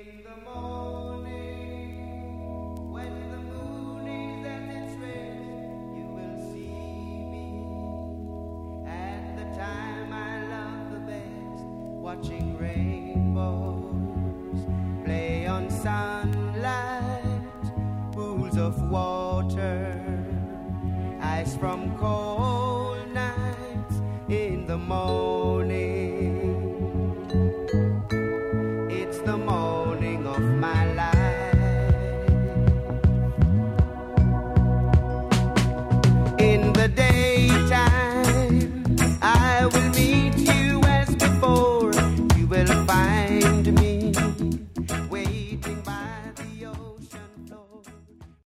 Watching rainbows play on sunlight, pools of water, ice from cold nights in the morning.